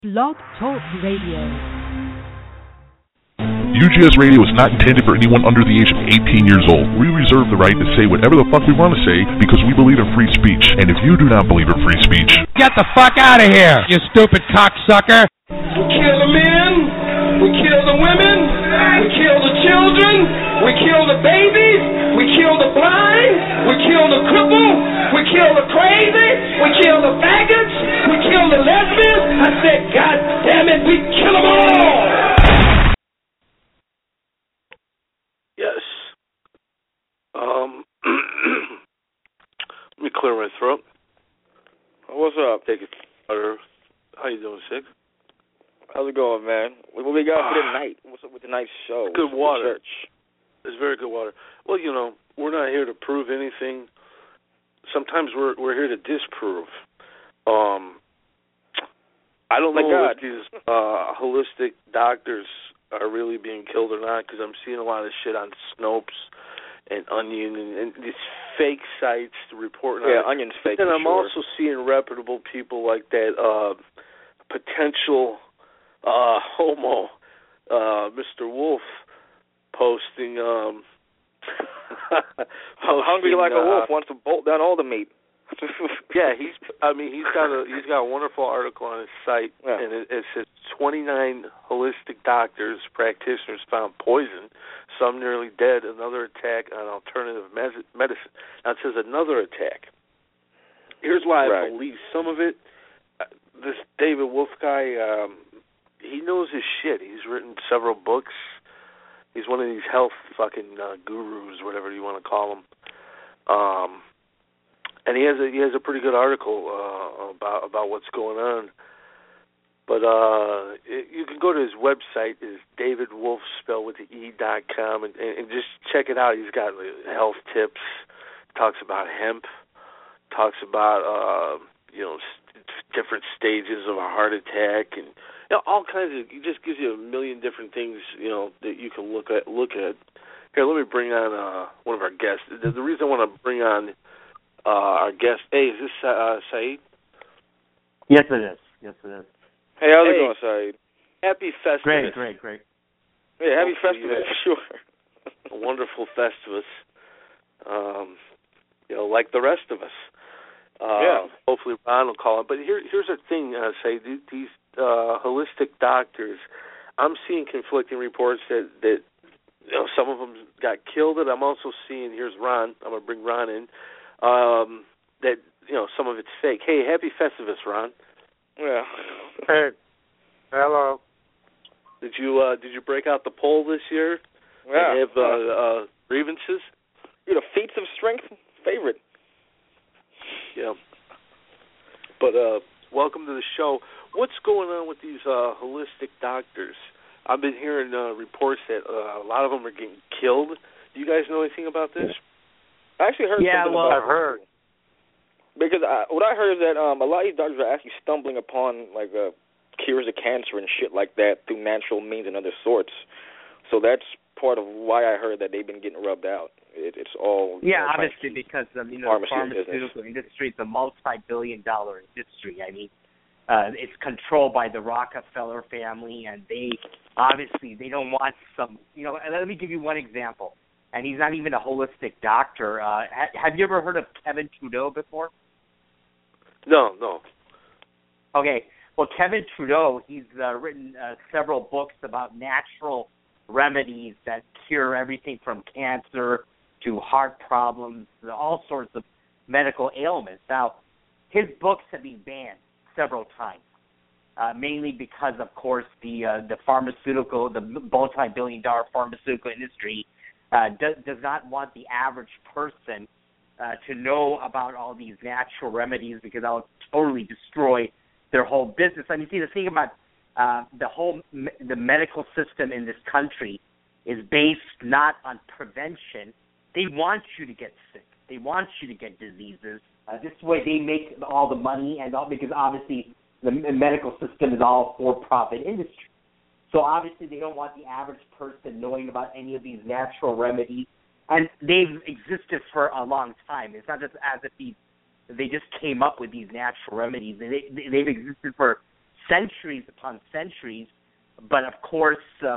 Blog Talk Radio. UGS Radio is not intended for anyone under the age of 18 years old. We reserve the right to say whatever the fuck we want to say because we believe in free speech. And if you do not believe in free speech, get the fuck out of here, you stupid cocksucker! We kill the men, we kill the women, we kill the children, we kill the babies, we kill the blind, we kill the cripple, we kill the crazy, we kill the faggots, we kill the lesbians. I said, God damn it, we kill them all! Yes. Let me clear my throat. What's up? Take it. How you doing, Sig? How's it going, man? What we got for the night? What's up with the night show? Good water. Church? It's very good water. Well, you know, we're not here to prove anything. Sometimes we're here to disprove. I don't know if these holistic doctors are really being killed or not, because I'm seeing a lot of shit on Snopes and Onion and these fake sites reporting on it. Yeah, Onion's fake. And I'm sure. also seeing reputable people like that potential homo Mr. Wolf posting hungry like a wolf, wants to bolt down all the meat. Yeah, he's got a wonderful article on his site, and it says 29 holistic doctors, practitioners found poison, some nearly dead, another attack on alternative medicine. Now it says another attack. Here's why I believe some of it. This David Wolf guy, he knows his shit. He's written several books. He's one of these health fucking gurus, whatever you want to call them. And he has a pretty good article about what's going on. But you can go to his website, is David Wolf, spelled with the E.com, and just check it out. He's got health tips, talks about hemp, talks about different stages of a heart attack, and all kinds of. He just gives you a million different things that you can look at. Here, let me bring on one of our guests. The reason I want to bring on our guest. Hey, is this Saeed? Yes, it is. Hey, how's it going, Saeed? Happy Festivus. Great. Yeah, happy Festivus, for sure. A wonderful Festivus. Like the rest of us. Hopefully Ron will call him. But here's the thing, Saeed. These holistic doctors, I'm seeing conflicting reports that some of them got killed, and I'm also seeing, here's Ron, I'm going to bring Ron in, that some of it's fake. Hey, happy Festivus, Ron. Yeah. Hey. Hello. Did you break out the pole this year? Yeah. And have grievances? You're the feats of strength favorite. Yeah. But welcome to the show. What's going on with these holistic doctors? I've been hearing reports that a lot of them are getting killed. Do you guys know anything about this? I actually heard something about it. I've heard. Because what I heard is that a lot of these doctors are actually stumbling upon cures of cancer and shit like that through natural means and other sorts. So that's part of why I heard that they've been getting rubbed out. It's all obviously because the pharmaceutical industry is a multi-billion-dollar industry. I mean, it's controlled by the Rockefeller family, and they don't want some. Let me give you one example. And he's not even a holistic doctor. Have you ever heard of Kevin Trudeau before? No. Okay. Well, Kevin Trudeau, he's written several books about natural remedies that cure everything from cancer to heart problems, all sorts of medical ailments. Now, his books have been banned several times, mainly because, of course, the multi-billion-dollar pharmaceutical industry does not want the average person to know about all these natural remedies, because that will totally destroy their whole business. I mean, see, the thing about the medical system in this country is based not on prevention. They want you to get sick. They want you to get diseases. This way they make all the money, and because obviously the medical system is all for-profit industry. So obviously they don't want the average person knowing about any of these natural remedies. And they've existed for a long time. It's not just as if they just came up with these natural remedies. They've existed for centuries upon centuries. But of course,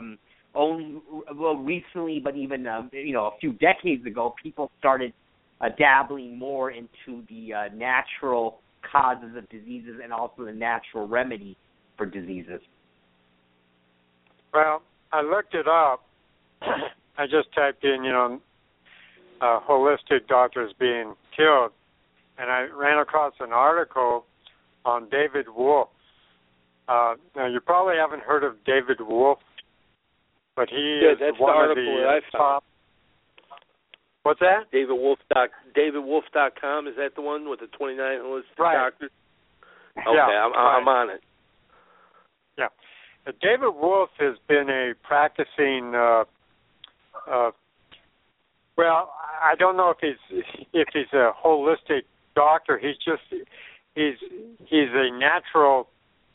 recently, but even a few decades ago, people started dabbling more into the natural causes of diseases and also the natural remedy for diseases. Well, I looked it up. I just typed in, holistic doctors being killed, and I ran across an article on David Wolfe. Now, you probably haven't heard of David Wolfe, but he is one of the top. What's that? DavidWolf.com, is that the one with the 29 holistic doctors? Okay, yeah, I'm on it. Yeah. David Wolfe has been a practicing, well, I don't know if he's a holistic doctor. He's a natural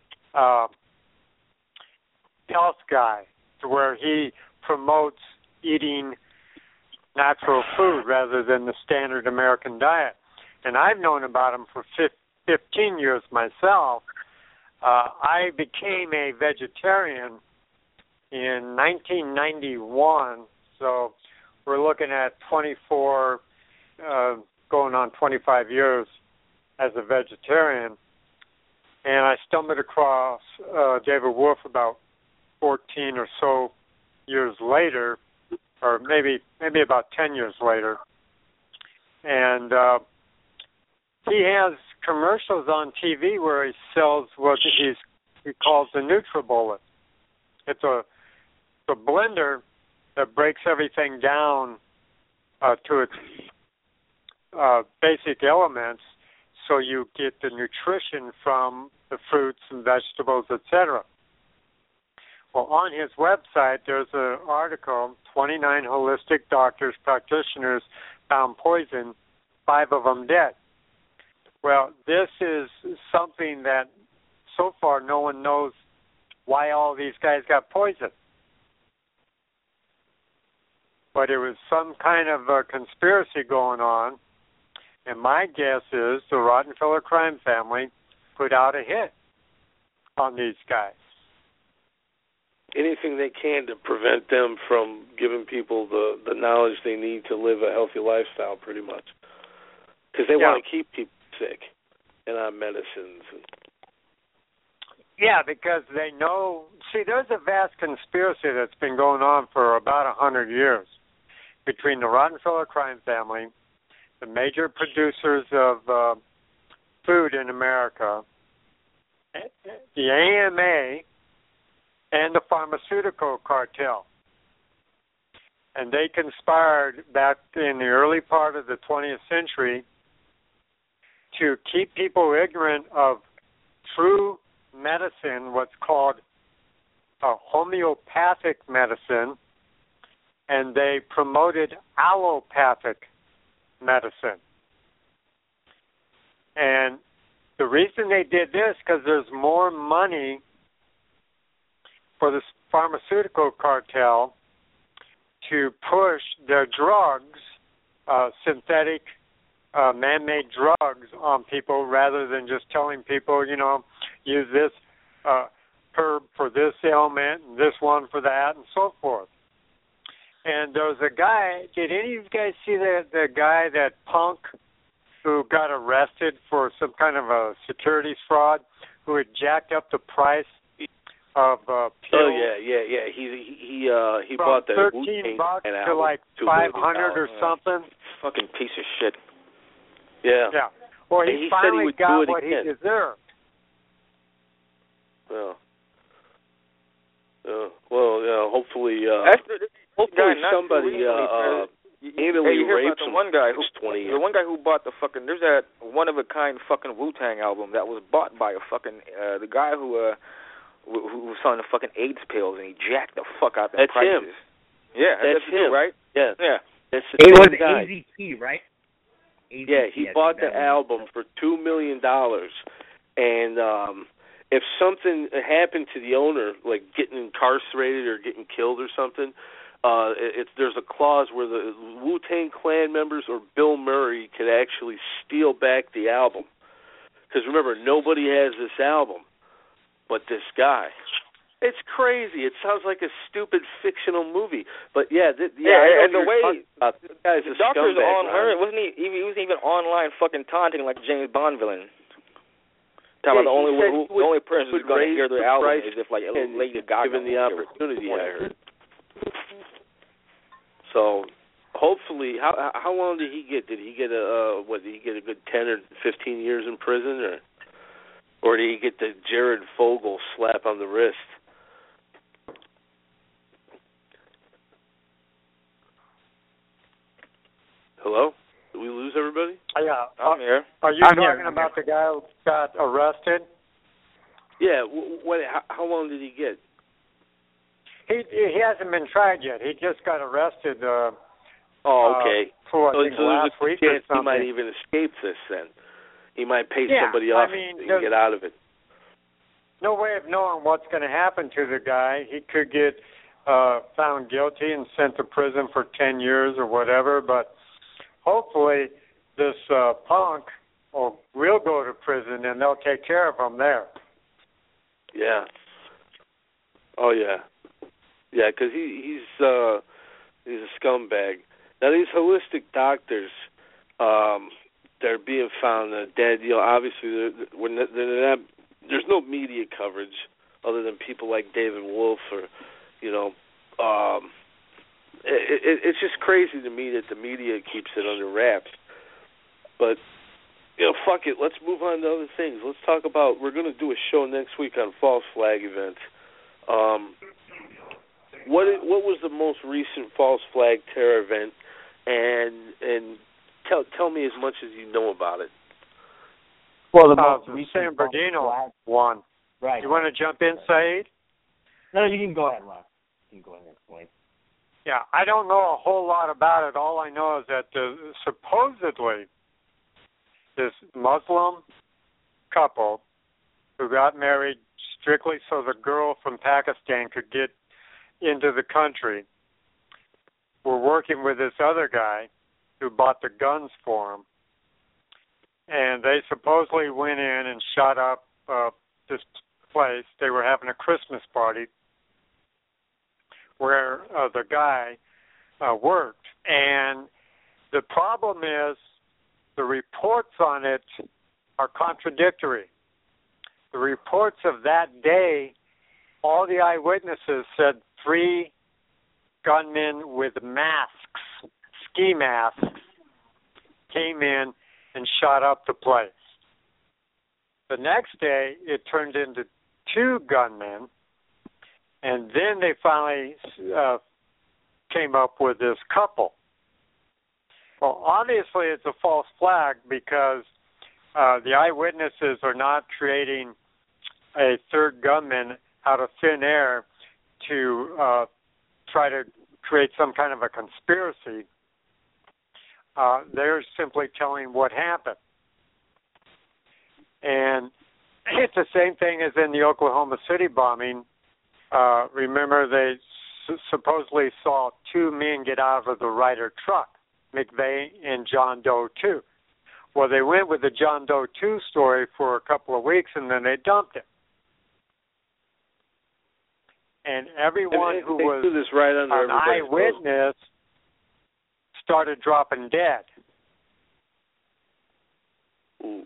health guy, to where he promotes eating natural food rather than the standard American diet. And I've known about him for 15 years myself. I became a vegetarian in 1991, so we're looking at 24, going on 25 years as a vegetarian. And I stumbled across David Wolfe about 14 or so years later, or maybe about 10 years later. And he has commercials on TV where he sells what he calls the NutriBullet. It's a blender that breaks everything down to its basic elements, so you get the nutrition from the fruits and vegetables, etc. Well, on his website, there's an article, 29 holistic doctors, practitioners found poison, 5 of them dead. Well, this is something that so far no one knows why all these guys got poisoned. But it was some kind of a conspiracy going on, and my guess is the Rottenfeller crime family put out a hit on these guys. Anything they can to prevent them from giving people the knowledge they need to live a healthy lifestyle, pretty much. Because they want to keep people sick and on medicines. Yeah, because they know... See, there's a vast conspiracy that's been going on for about 100 years between the Rottenfeller crime family, the major producers of food in America, the AMA, and the pharmaceutical cartel. And they conspired back in the early part of the 20th century to keep people ignorant of true medicine, what's called a homeopathic medicine, and they promoted allopathic medicine. And the reason they did this, because there's more money for the pharmaceutical cartel to push their drugs, synthetic, man-made drugs on people, rather than just telling people, use this herb for this ailment and this one for that and so forth. And there was a guy, did any of you guys see the guy, that punk, who got arrested for some kind of a securities fraud, who had jacked up the price of pills? Oh yeah. He bought the $13 to like $500 or something. Fucking piece of shit. Yeah. Yeah. Well, he finally got what he deserved. Hopefully somebody anally rapes him. The one guy who bought the fucking, there's that one of a kind fucking Wu-Tang album that was bought by a fucking the guy who was selling the fucking AIDS pills, and he jacked the fuck out the prices. Him. Yeah, that's him, right? Yeah. It was AZT, right? AZT, yeah, he bought the album for $2 million, and if something happened to the owner, like getting incarcerated or getting killed or something, there's a clause where the Wu-Tang Clan members or Bill Murray could actually steal back the album. Because remember, nobody has this album. but this guy. It's crazy. It sounds like a stupid fictional movie, but yeah, and the way this guy's a doctors scumbag, on her, wasn't he? He was even online fucking taunting like a James Bond villain. Talking about the only person who's going to hear their album is if like Lady Gaga given the opportunity. I heard. So hopefully, how long did he get? Did he get a good 10 or 15 years in prison, or did he get the Jared Fogle slap on the wrist? Hello? Did we lose everybody? Yeah, I'm here. Are you talking about the guy who got arrested? Yeah. How long did he get? He hasn't been tried yet. He just got arrested. Okay. For so last week or something. He might even escape this then. He might pay somebody off and get out of it. No way of knowing what's going to happen to the guy. He could get found guilty and sent to prison for 10 years or whatever, but hopefully this punk will go to prison and they'll take care of him there. Yeah. Oh, yeah. Yeah, because he's a scumbag. Now, these holistic doctors, they're being found dead. Obviously, there's no media coverage other than people like David Wolf or, it's just crazy to me that the media keeps it under wraps. But, fuck it. Let's move on to other things. Let's talk about, we're going to do a show next week on false flag events. What was the most recent false flag terror event, and tell me as much as you know about it. Well, the San Bernardino one. Right. You want to jump in, Saeed? No, you can go ahead, Ron. You can go ahead and explain. Yeah, I don't know a whole lot about it. All I know is that supposedly this Muslim couple who got married strictly so the girl from Pakistan could get into the country were working with this other guy who bought the guns for him. And they supposedly went in and shot up this place. They were having a Christmas party where the guy worked. And the problem is the reports on it are contradictory. The reports of that day, all the eyewitnesses said 3 gunmen with masks, ski masks, came in and shot up the place. The next day, it turned into 2 gunmen, and then they finally came up with this couple. Well, obviously, it's a false flag because the eyewitnesses are not creating a third gunman out of thin air to try to create some kind of a conspiracy. They're simply telling what happened. And it's the same thing as in the Oklahoma City bombing. Remember, they supposedly saw 2 men get out of the Ryder truck, McVeigh and John Doe 2. Well, they went with the John Doe 2 story for a couple of weeks, and then they dumped it. And everyone who was an eyewitness started dropping dead. Ooh.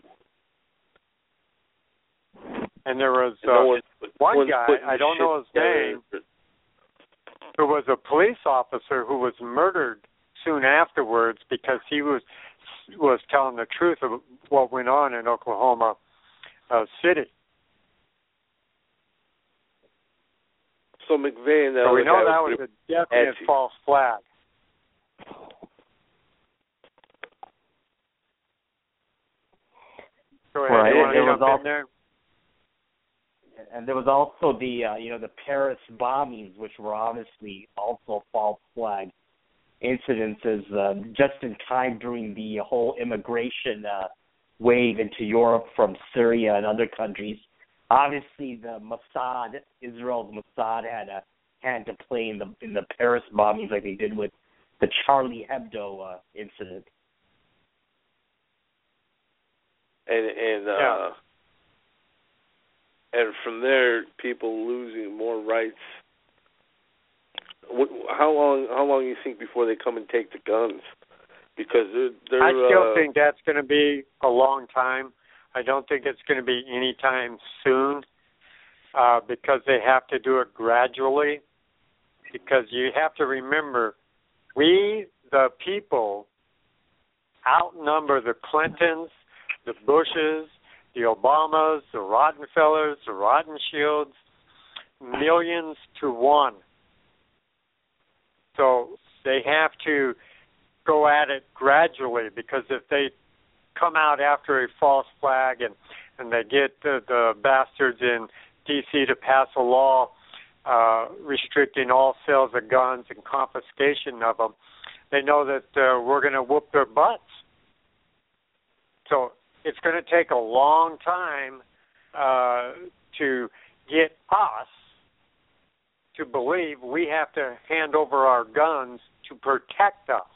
And there was one guy, I don't know his name, who was a police officer who was murdered soon afterwards because he was telling the truth of what went on in Oklahoma City. So McVeigh and we know that was a definite false flag. Go ahead. Right. You want to jump in there? And there was also the the Paris bombings, which were obviously also false flag incidences, just in time during the whole immigration wave into Europe from Syria and other countries. Obviously, the Mossad, Israel's Mossad, had a hand to play in the Paris bombings, like they did with the Charlie Hebdo incident. and from there, people losing more rights. How long do you think before they come and take the guns? Because they're I still think that's going to be a long time. I don't think it's going to be anytime soon, because they have to do it gradually. Because you have to remember, we, the people, outnumber the Clintons, the Bushes, the Obamas, the Rottefellers, the Rothschilds, millions to one. So they have to go at it gradually, because if they come out after a false flag and they get the bastards in D.C. to pass a law restricting all sales of guns and confiscation of them, they know that we're going to whoop their butts. So it's going to take a long time to get us to believe we have to hand over our guns to protect us.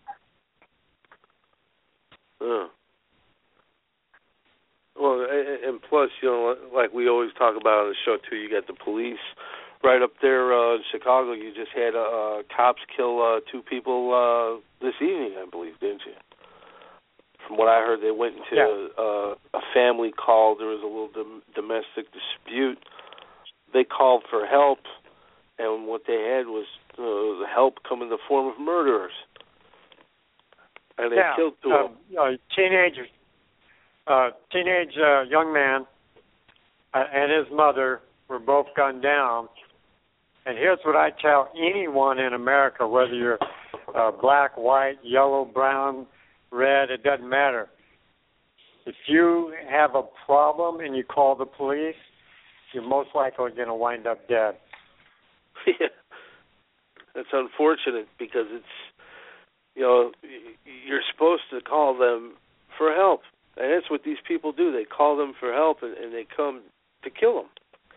Well, and plus, like we always talk about on the show, too, you got the police right up there in Chicago. You just had cops kill 2 people this evening, I believe, didn't you? From what I heard, they went into a family call. There was a little domestic dispute. They called for help, and what they had was help come in the form of murderers. And they killed 2 of them. Teenage young man and his mother were both gunned down. And here's what I tell anyone in America, whether you're black, white, yellow, brown, red, it doesn't matter. If you have a problem and you call the police, you're most likely going to wind up dead. Yeah. That's unfortunate, because it's, you're supposed to call them for help. And that's what these people do. They call them for help, and they come to kill them.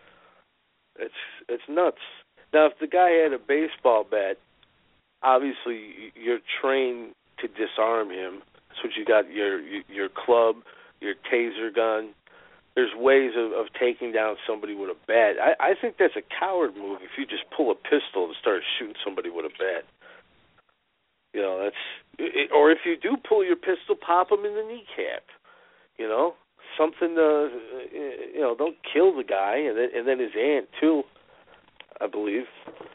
It's nuts. Now, if the guy had a baseball bat, obviously you're trained to disarm him. That's what you got, your club, your taser gun. There's ways of taking down somebody with a bat. I think that's a coward move if you just pull a pistol and start shooting somebody with a bat. Or if you do pull your pistol, pop him in the kneecap. Something don't kill the guy, and then his aunt too, I believe.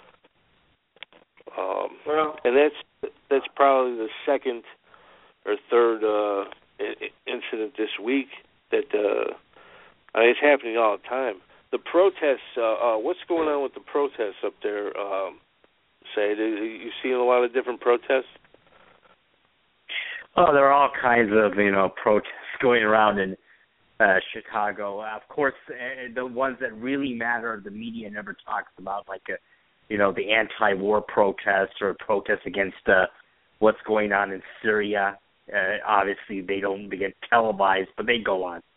And that's probably the second or third incident this week that it's happening all the time. The protests. What's going on with the protests up there? You seeing a lot of different protests? Oh, there are all kinds of protests going around in Chicago. Of course, the ones that really matter, the media never talks about, like the anti-war protests or protests against what's going on in Syria. Obviously, they get televised, but they go on.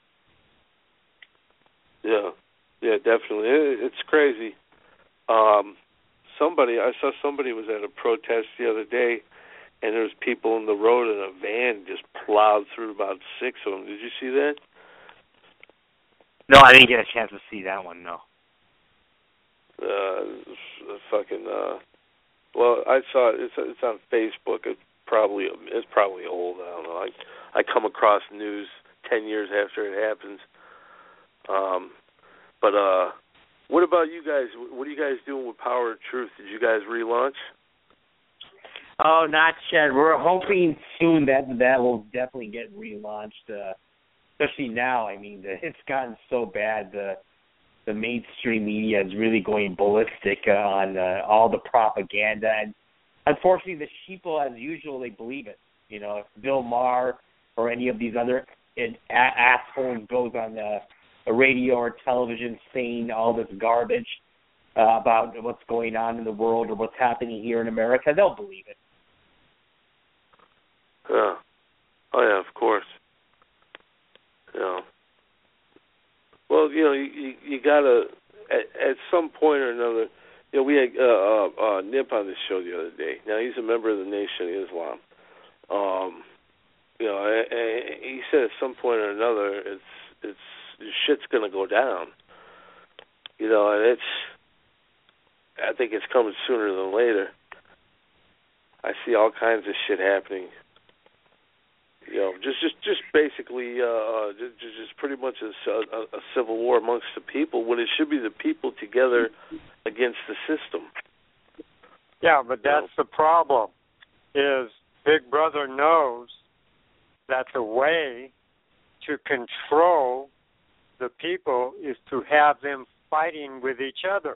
Yeah, definitely. It's crazy. I saw somebody was at a protest the other day, and there was people in the road, and a van just plowed through about 6 of them. Did you see that? No, I didn't get a chance to see that one. No. Well, I saw it. It's on Facebook. It's probably old. I don't know. I come across news 10 years after it happens. But what about you guys? What are you guys doing with Power of Truth? Did you guys relaunch? Oh, not yet. We're hoping soon that will definitely get relaunched. Especially now. I mean, it's gotten so bad. The mainstream media is really going ballistic on all the propaganda, and unfortunately, the sheeple, as usual, they believe it. If Bill Maher or any of these other assholes goes on a radio or television saying all this garbage about what's going on in the world or what's happening here in America, they'll believe it. Yeah. Oh yeah, of course. Well, you gotta at some point or another. We had Nip on the show the other day. Now he's a member of the Nation of Islam. He said at some point or another, it's shit's gonna go down. And I think it's coming sooner than later. I see all kinds of shit happening. Just basically, just pretty much a civil war amongst the people when it should be the people together against the system. Yeah, but that's the problem. Is Big Brother knows that the way to control the people is to have them fighting with each other.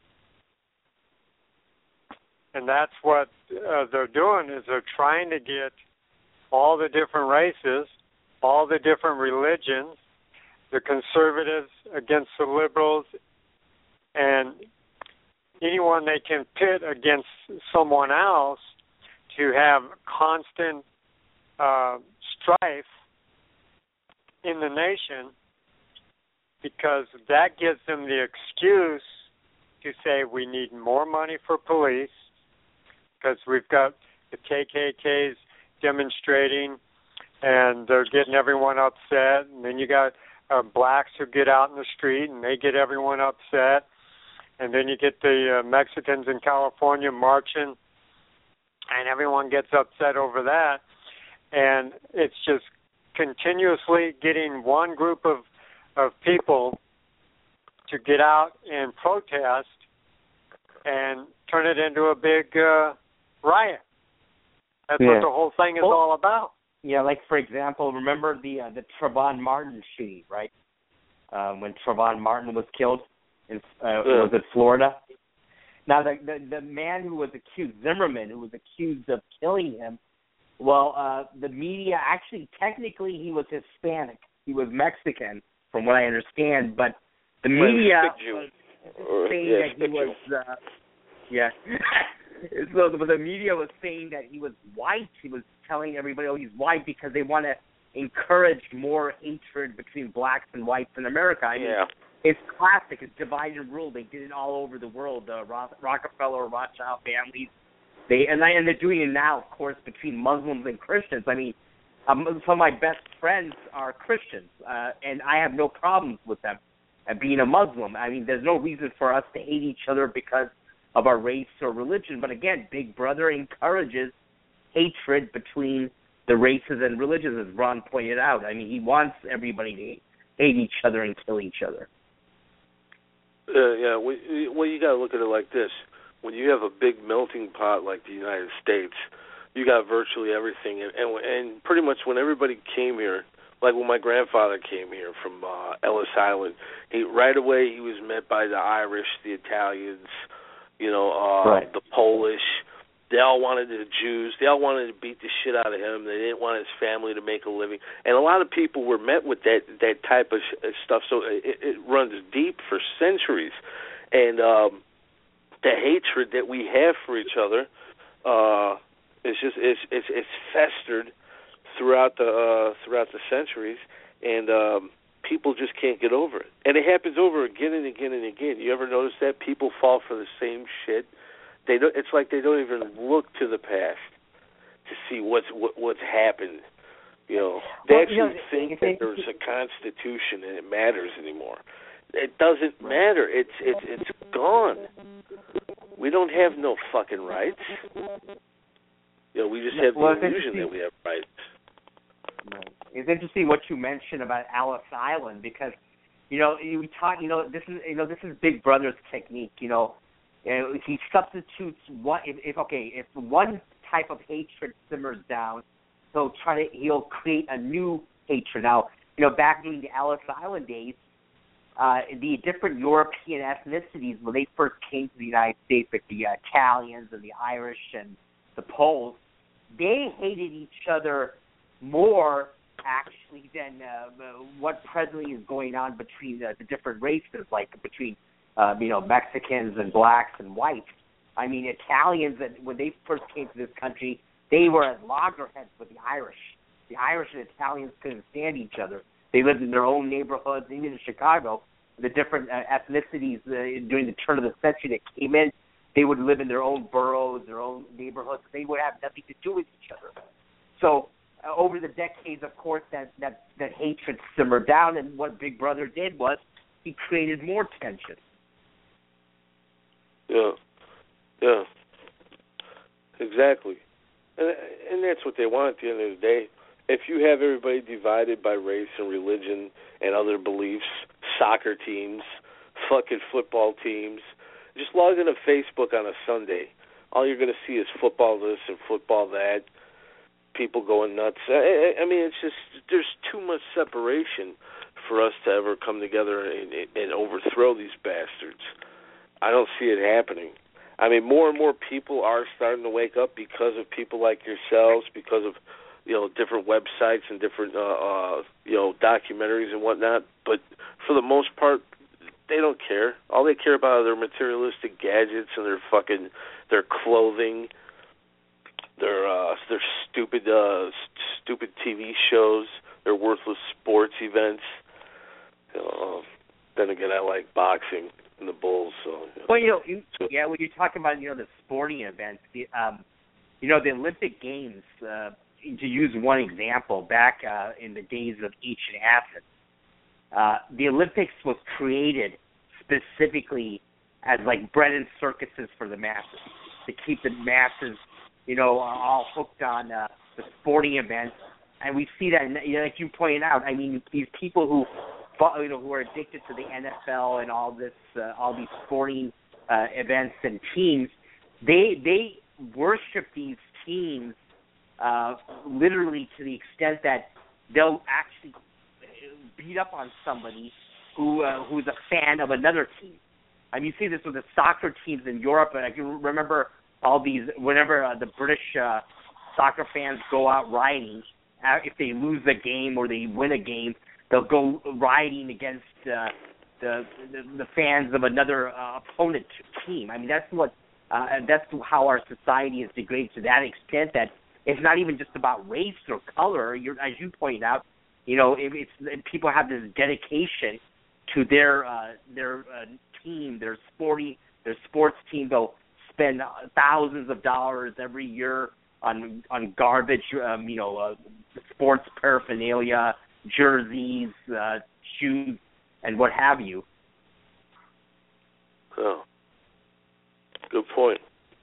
And that's what they're doing, is they're trying to get all the different races, all the different religions, the conservatives against the liberals, and anyone they can pit against someone else to have constant strife in the nation, because that gives them the excuse to say we need more money for police because we've got the KKKs demonstrating and they're getting everyone upset, and then you got blacks who get out in the street and they get everyone upset, and then you get the Mexicans in California marching and everyone gets upset over that, and it's just continuously getting one group of people to get out and protest and turn it into a big riot. That's what the whole thing is all about. Yeah, like, for example, remember the Trayvon Martin shooting, right? When Trayvon Martin was killed was it Florida? Now, the man who was accused, Zimmerman, who was accused of killing him, well, the media actually, technically, he was Hispanic. He was Mexican, from what I understand, but the media was saying that he was, So the media was saying that he was white. He was telling everybody, he's white, because they want to encourage more hatred between blacks and whites in America. I mean, it's classic. It's divide and rule. They did it all over the world. Rockefeller, Rothschild families. And they're doing it now, of course, between Muslims and Christians. I mean, some of my best friends are Christians, and I have no problems with them being a Muslim. I mean, there's no reason for us to hate each other because of our race or religion. But again, Big Brother encourages hatred between the races and religions, as Ron pointed out. I mean, he wants everybody to hate each other and kill each other. Well, you got to look at it like this. When you have a big melting pot like the United States, you got virtually everything. And pretty much when everybody came here, like when my grandfather came here from Ellis Island, right away he was met by the Irish, the Italians, the Polish. They all wanted the Jews. They all wanted to beat the shit out of him. They didn't want his family to make a living. And a lot of people were met with that type of stuff. So it runs deep for centuries. And the hatred that we have for each other it's festered throughout the centuries, and people just can't get over it. And it happens over again and again and again. You ever notice that people fall for the same shit? It's like they don't even look to the past to see what's happened. They actually think that there's a constitution and it matters anymore. It doesn't matter. It's gone. We don't have no fucking rights. We just have the illusion that we have rights. It's interesting what you mentioned about Ellis Island, because we talk. This is Big Brother's technique. He substitutes if one type of hatred simmers down, he'll create a new hatred. Now, back during the Ellis Island days, the different European ethnicities, when they first came to the United States, like the Italians and the Irish and the Poles, they hated each other more actually than what presently is going on between the different races, like between Mexicans and blacks and whites. I mean, Italians, when they first came to this country, they were at loggerheads with the Irish. The Irish and Italians couldn't stand each other. They lived in their own neighborhoods, even in Chicago. The different ethnicities during the turn of the century that came in, they would live in their own boroughs, their own neighborhoods. They would have nothing to do with each other. So over the decades, of course, that hatred simmered down, and what Big Brother did was he created more tension. Yeah. Exactly. And that's what they want at the end of the day. If you have everybody divided by race and religion and other beliefs, soccer teams, fucking football teams, just log into Facebook on a Sunday. All you're going to see is football this and football that, people going nuts. I mean, it's just, there's too much separation for us to ever come together and overthrow these bastards. I don't see it happening. I mean, more and more people are starting to wake up because of people like yourselves, because of, different websites and different, documentaries and whatnot. But for the most part, they don't care. All they care about are their materialistic gadgets and their clothing, their stupid TV shows, their worthless sports events. Then again, I like boxing and the Bulls. So. Well, when you're talking about the sporting events, the Olympic Games. To use one example, back in the days of ancient Athens, the Olympics was created specifically as like bread and circuses for the masses, to keep the masses, all hooked on the sporting events. And we see that, like you pointed out. I mean, these people who are addicted to the NFL and all these sporting events and teams, they worship these teams literally to the extent that they'll actually beat up on somebody who's a fan of another team. I mean, you see this with the soccer teams in Europe, and I can remember all these, whenever the British soccer fans go out rioting, if they lose a game or they win a game, they'll go rioting against the fans of another opponent team. I mean, that's how our society is degraded to that extent that it's not even just about race or color. As you pointed out, people have this dedication to their team, their sports team. They'll spend thousands of dollars every year on garbage, sports paraphernalia, jerseys, shoes, and what have you. Oh, good point.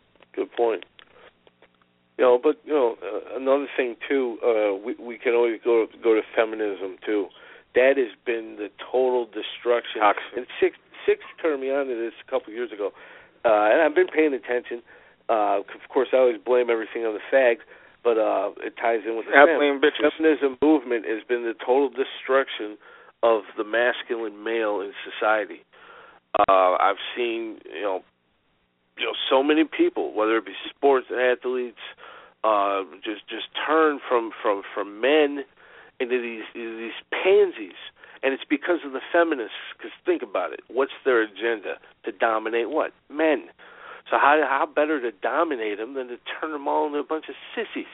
Another thing too, we can always go to feminism too. That has been the total destruction. Toxic. And Six turned me on to this a couple of years ago, and I've been paying attention. Of course, I always blame everything on the fags, but it ties in with the feminism movement has been the total destruction of the masculine male in society. I've seen, so many people, whether it be sports athletes, just turn from men into these pansies, and it's because of the feminists. Because think about it, what's their agenda? To dominate what? Men. So how better to dominate them than to turn them all into a bunch of sissies?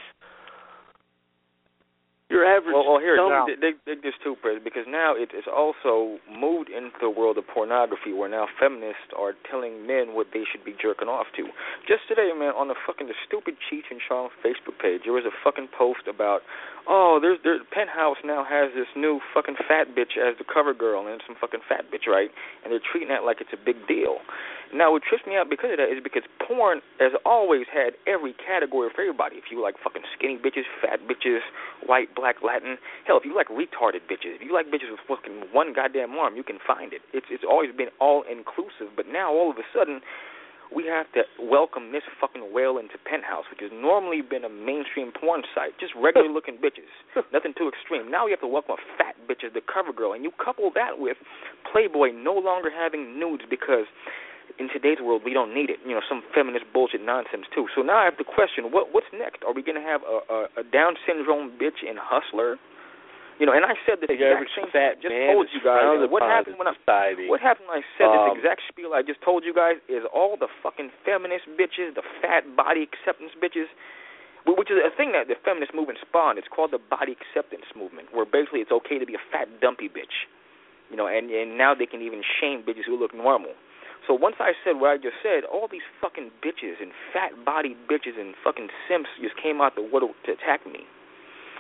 Your average. Well, here, dig this too, Fred, because now it's also moved into the world of pornography, where now feminists are telling men what they should be jerking off to. Just today, man, on the stupid Cheech and Chong Facebook page, there was a fucking post about, there's Penthouse now has this new fucking fat bitch as the cover girl, and it's some fucking fat bitch, right? And they're treating that like it's a big deal. Now, what trips me out because of that is because porn has always had every category for everybody. If you like fucking skinny bitches, fat bitches, white, black, Latin, hell, if you like retarded bitches, if you like bitches with fucking one goddamn arm, you can find it. It's always been all-inclusive, but now, all of a sudden, we have to welcome this fucking whale into Penthouse, which has normally been a mainstream porn site, just regular-looking bitches, nothing too extreme. Now we have to welcome a fat bitch as the cover girl, and you couple that with Playboy no longer having nudes because in today's world, we don't need it. Some feminist bullshit nonsense, too. So now I have the question, what's next? Are we going to have a Down syndrome bitch in Hustler? And I said the exact same thing. Just told you guys. What happened when I said this exact spiel I just told you guys is all the fucking feminist bitches, the fat body acceptance bitches, which is a thing that the feminist movement spawned. It's called the body acceptance movement, where basically it's okay to be a fat, dumpy bitch. And now they can even shame bitches who look normal. So once I said what I just said, all these fucking bitches and fat-bodied bitches and fucking simps just came out the woodwork to attack me.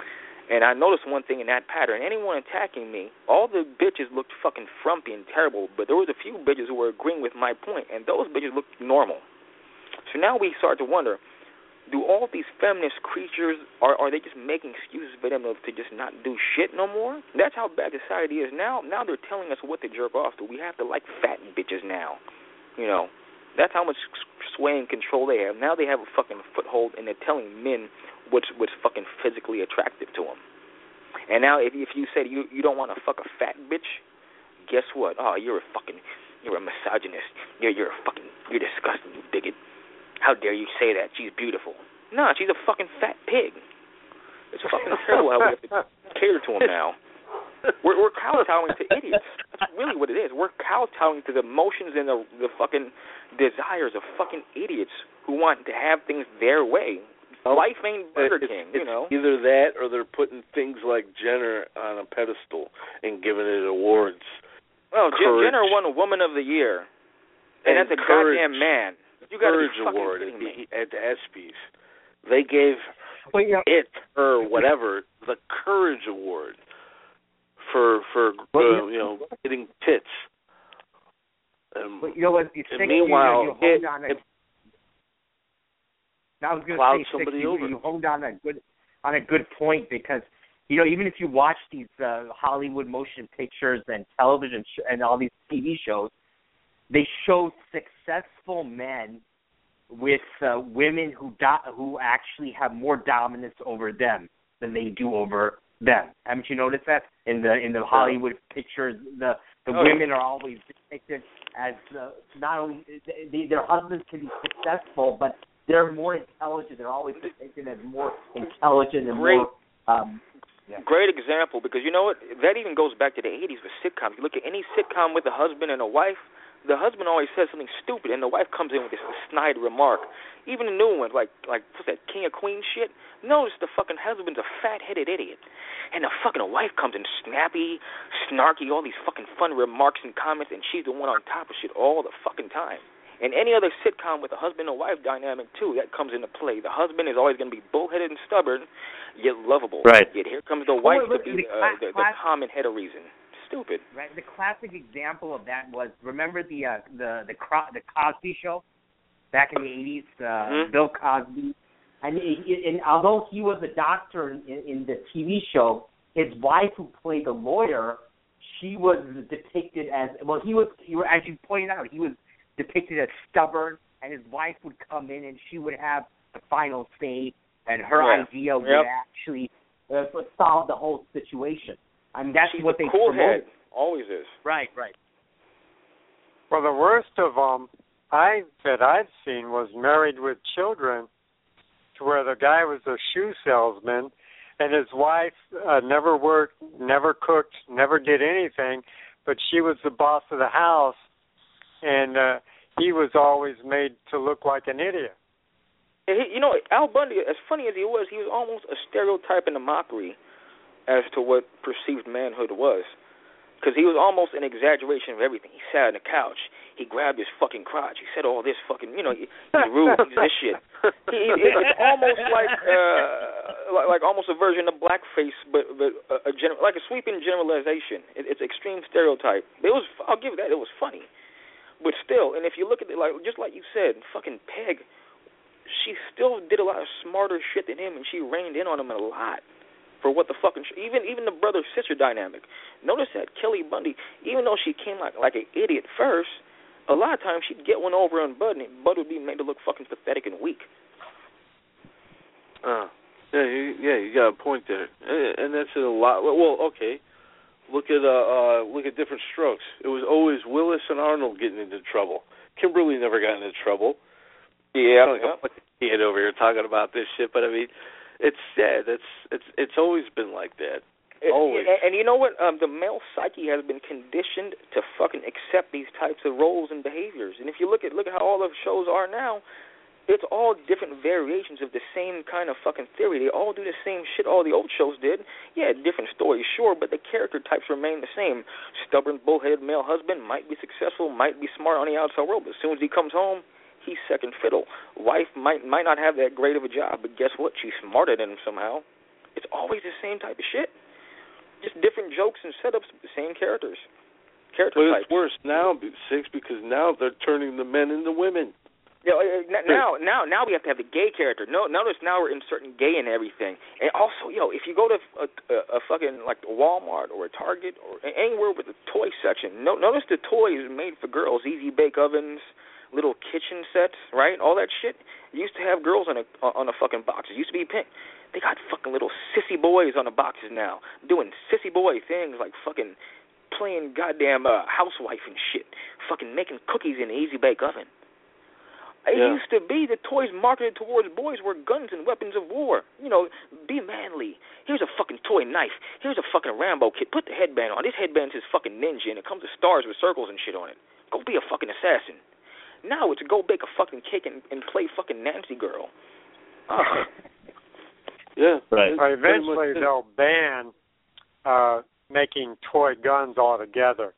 And I noticed one thing in that pattern. Anyone attacking me, all the bitches looked fucking frumpy and terrible, but there was a few bitches who were agreeing with my point, and those bitches looked normal. So now we start to wonder, do all these feminist creatures, are they just making excuses for them to just not do shit no more? That's how bad society is now. Now they're telling us what to jerk off to. We have to like fat bitches now. You know, that's how much sway and control they have. Now they have a fucking foothold, and they're telling men what's fucking physically attractive to them. And now if you said you don't want to fuck a fat bitch, guess what? Oh, you're a misogynist. You're disgusting, you bigot. How dare you say that? She's beautiful. No, she's a fucking fat pig. It's fucking terrible how we have to cater to them now. We're kowtowing to idiots. That's really what it is. We're kowtowing to the emotions and the fucking desires of fucking idiots who want to have things their way. Life ain't Burger King, you know. Either that or they're putting things like Jenner on a pedestal and giving it awards. Well, Jenner won Woman of the Year, and that's a goddamn man. You got to be fucking award kidding me. At the ESPYs. They gave her whatever the Courage Award for getting tits. But you know what? And meanwhile, I was going to say, you honed on a good point, because even if you watch these Hollywood motion pictures and television and all these TV shows, they show successful men with women who actually have more dominance over them than they do over them. Haven't you noticed that in the Hollywood pictures? The women are always depicted as not only their husbands can be successful, but they're more intelligent. They're always depicted as more intelligent and more. Great example, because you know what? That even goes back to the 80s with sitcoms. You look at any sitcom with a husband and a wife, the husband always says something stupid, and the wife comes in with this snide remark. Even the new ones, like what's that, King of Queens shit? Notice the fucking husband's a fat-headed idiot. And the fucking wife comes in snappy, snarky, all these fucking fun remarks and comments, and she's the one on top of shit all the fucking time. And any other sitcom with a husband and wife dynamic, too, that comes into play. The husband is always going to be bullheaded and stubborn, yet lovable. Right. Yet here comes the wife to be the common head of reason. Stupid. Right. The classic example of that was, remember the Cosby Show back in the 80s? Bill Cosby. And although he was a doctor in the TV show, his wife, who played the lawyer, she was depicted as, well, as you pointed out, he was depicted as stubborn, and his wife would come in and she would have the final say, and her idea would actually solve the whole situation. I mean, that's what they cool promote. Head. Always is. Right. Well, the worst of them that I've seen was Married with Children, to where the guy was a shoe salesman, and his wife never worked, never cooked, never did anything, but she was the boss of the house, and he was always made to look like an idiot. Al Bundy, as funny as he was almost a stereotype and a mockery as to what perceived manhood was. Because he was almost an exaggeration of everything. He sat on the couch. He grabbed his fucking crotch. He said all this fucking, he's rude, he's this shit. It's almost like almost a version of blackface, but like a sweeping generalization. It's extreme stereotype. I'll give that. It was funny. But still, and if you look at it, just like you said, fucking Peg, she still did a lot of smarter shit than him, and she reined in on him a lot for what the fucking even the brother-sister dynamic. Notice that Kelly Bundy, even though she came like an idiot first, a lot of times she'd get one over on Bud, and Bud would be made to look fucking pathetic and weak. You got a point there, and that's a lot. Well, okay. Look at Different Strokes. It was always Willis and Arnold getting into trouble. Kimberly never got into trouble. Yeah. Kid over here talking about this shit, but I mean, it's sad. It's always been like that. Always. And you know what? The male psyche has been conditioned to fucking accept these types of roles and behaviors. And if you look at how all the shows are now, it's all different variations of the same kind of fucking theory. They all do the same shit all the old shows did. Yeah, different stories, sure, but the character types remain the same. Stubborn, bullheaded male husband might be successful, might be smart on the outside world, but as soon as he comes home, he's second fiddle. Wife might not have that great of a job, but guess what? She's smarter than him somehow. It's always the same type of shit. Just different jokes and setups, but the same characters. But it's worse now, Six, because now they're turning the men into women. Yeah, now we have to have the gay character. Notice now we're inserting gay in everything. And also, if you go to a fucking like a Walmart or a Target or anywhere with a toy section, notice the toys made for girls, easy bake ovens, little kitchen sets, right? All that shit. You used to have girls on a fucking box. It used to be pink. They got fucking little sissy boys on the boxes now, doing sissy boy things like fucking playing goddamn housewife and shit, fucking making cookies in the easy bake oven. It used to be the toys marketed towards boys were guns and weapons of war. Be manly. Here's a fucking toy knife. Here's a fucking Rambo kit. Put the headband on. This headband says fucking ninja, and it comes with stars with circles and shit on it. Go be a fucking assassin. Now it's go bake a fucking cake and play fucking Nancy girl. Yeah. Right. Eventually they'll ban making toy guns altogether.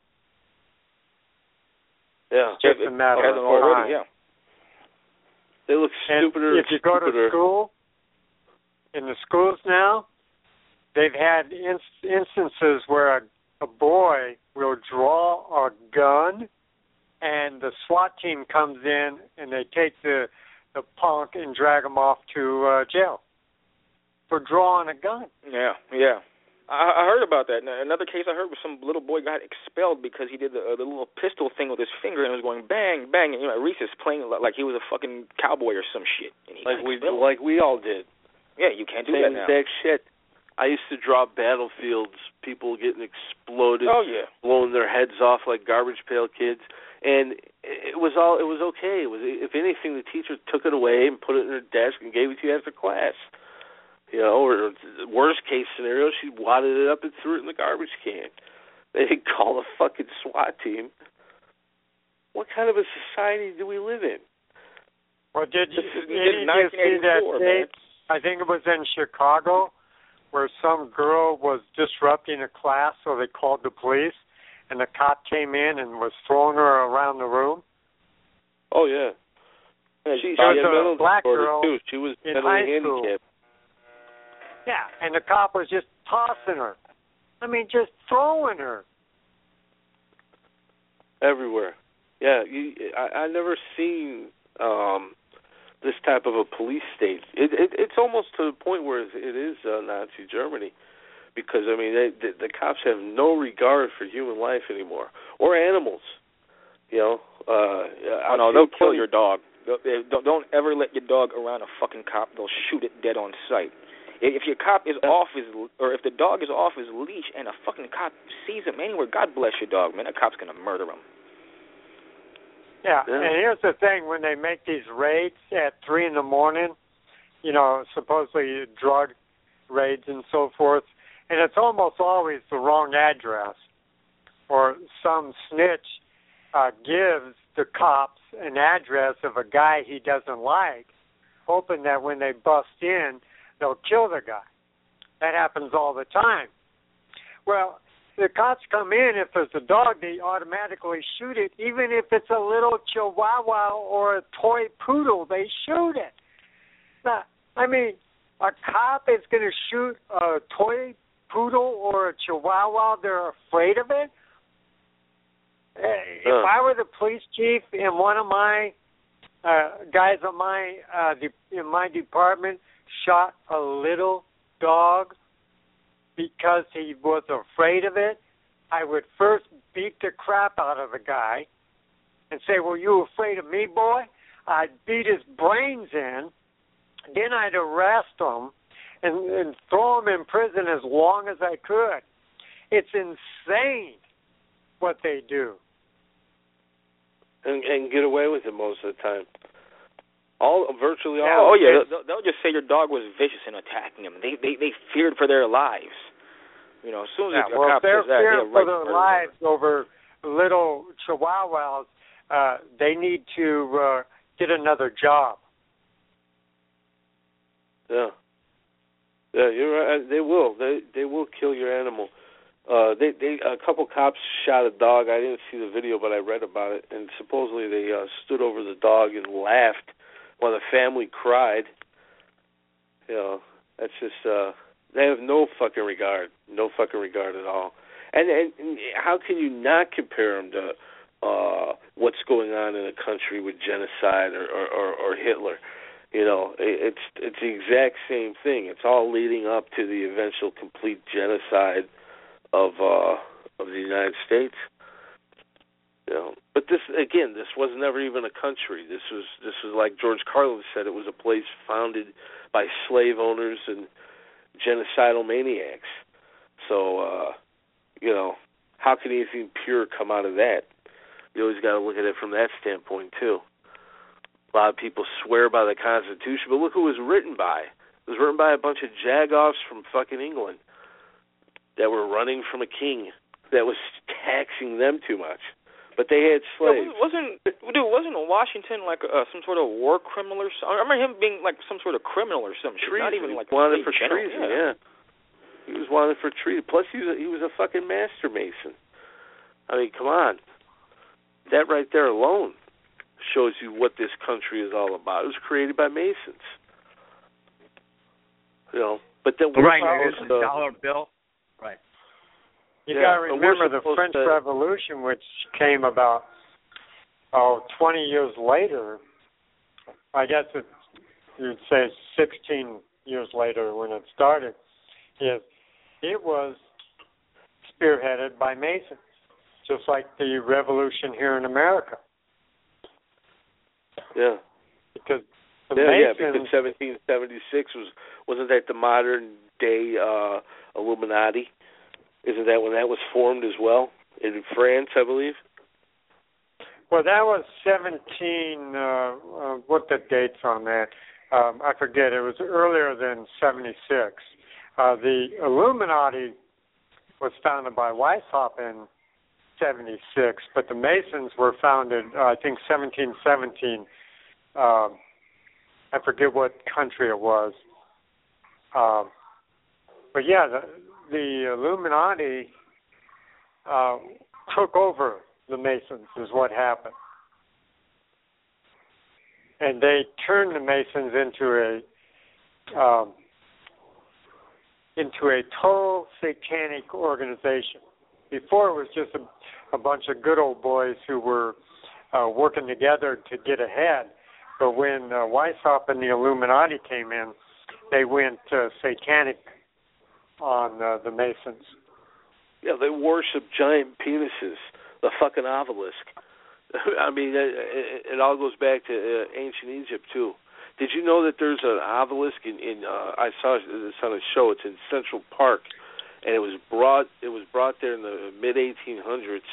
Yeah. Just a matter of time. Yeah. They look stupider. If you go to school, in the schools now, they've had instances where a boy will draw a gun, and the SWAT team comes in and they take the punk and drag him off to jail for drawing a gun. Yeah. I heard about that. Another case I heard was some little boy got expelled because he did the little pistol thing with his finger and was going bang, bang, and at recess playing like he was a fucking cowboy or some shit. And he like we all did. Yeah, you can't do that now. Same exact shit. I used to draw battlefields, people getting exploded, blowing their heads off like garbage pail kids, and it was okay. It was, if anything, the teacher took it away and put it in her desk and gave it to you after class. Or worst case scenario, she wadded it up and threw it in the garbage can. They didn't call the fucking SWAT team. What kind of a society do we live in? Well, did you see that case? I think it was in Chicago, where some girl was disrupting a class, so they called the police, and the cop came in and was throwing her around the room. Oh, yeah. She was a black girl too. She was in mentally high school. handicapped. Yeah, and the cop was just tossing her. I mean, just throwing her. Everywhere. Yeah, I never seen this type of a police state. It's almost to the point where it is Nazi Germany, because I mean the cops have no regard for human life anymore or animals. They'll kill your dog. Don't ever let your dog around a fucking cop. They'll shoot it dead on sight. If your cop is if the dog is off his leash and a fucking cop sees him anywhere, God bless your dog, man. That cop's gonna murder him. Yeah, and here's the thing: when they make these raids at 3 a.m, supposedly drug raids and so forth, and it's almost always the wrong address, or some snitch gives the cops an address of a guy he doesn't like, hoping that when they bust in, they'll kill the guy. That happens all the time. Well, the cops come in, if there's a dog, they automatically shoot it. Even if it's a little chihuahua or a toy poodle, they shoot it. Now, I mean, a cop is going to shoot a toy poodle or a chihuahua, they're afraid of it? If I were the police chief and one of my guys in my department shot a little dog because he was afraid of it, I would first beat the crap out of the guy and say, "Were you afraid of me, boy?" I'd beat his brains in, then I'd arrest him and throw him in prison as long as I could. It's insane what they do. And get away with it most of the time. Virtually all. Yeah, oh yeah, they'll just say your dog was vicious in attacking them. They feared for their lives. As soon as a cop they're says that, fearing for their lives over little chihuahuas. They need to get another job. Yeah, you're right. They will. They will kill your animal. A couple cops shot a dog. I didn't see the video, but I read about it. And supposedly they stood over the dog and laughed while the family cried. That's just They have no fucking regard at all. And how can you not compare them to what's going on in a country with genocide or Hitler? You know, it's the exact same thing. It's all leading up to the eventual complete genocide of the United States. You know, but this was never even a country. This was like George Carlin said. It was a place founded by slave owners and genocidal maniacs. So, you know, how can anything pure come out of that? You always got to look at it from that standpoint too. A lot of people swear by the Constitution, but look who it was written by. It was written by a bunch of jagoffs from fucking England that were running from a king that was taxing them too much. But they had slaves. Yeah, wasn't Washington like some sort of war criminal or something? I remember him being like some sort of criminal or something. Treason. Not even like wanted for treason. Yeah. He was wanted for treason. Plus, he was a fucking master mason. I mean, come on. That right there alone shows you what this country is all about. It was created by Masons. You know, but then here's the dollar bill. Right. You got to remember the French Revolution, which came about 20 years later. I guess you'd say 16 years later when it started. It was spearheaded by Masons, just like the revolution here in America. Yeah. Because because 1776 wasn't that the modern day Illuminati? Isn't that when that was formed as well in France, I believe? Well, that was what the dates on that? I forget. It was earlier than 76. The Illuminati was founded by Weishaupt in 76, but the Masons were founded, I think, 1717. I forget what country it was. But yeah, the Illuminati took over the Masons is what happened. And they turned the Masons into a total satanic organization. Before it was just a bunch of good old boys who were working together to get ahead. But when Weishaupt and the Illuminati came in, they went satanic on the Masons. Yeah, they worship giant penises, the fucking obelisk. I mean, it all goes back to ancient Egypt, too. Did you know that there's an obelisk in I saw this on a show, it's in Central Park, and it was brought there in the mid-1800s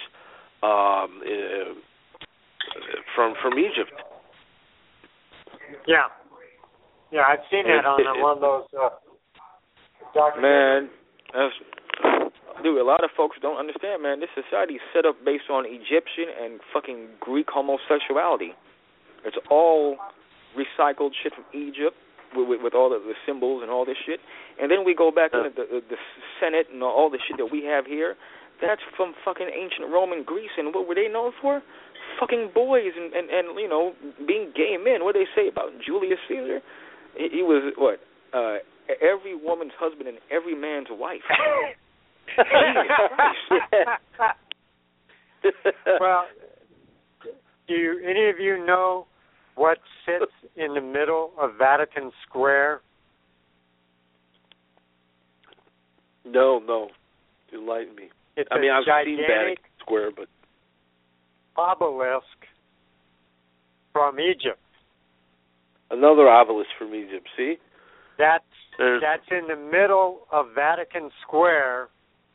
from Egypt. Yeah. Yeah, I've seen that on one of those documentaries. Man, dude, a lot of folks don't understand, man. This society is set up based on Egyptian and fucking Greek homosexuality. It's all recycled shit from Egypt with all the symbols and all this shit. And then we go back into the Senate and all the shit that we have here. That's from fucking ancient Roman Greece. And what were they known for? Fucking boys and you know, being gay men. What do they say about Julius Caesar? He was, what, every woman's husband and every man's wife. Well, do any of you know what sits in the middle of Vatican Square? No. Enlighten me. It's I've gigantic seen Vatican Square, but obelisk from Egypt. Another obelisk from Egypt, see? That's in the middle of Vatican Square,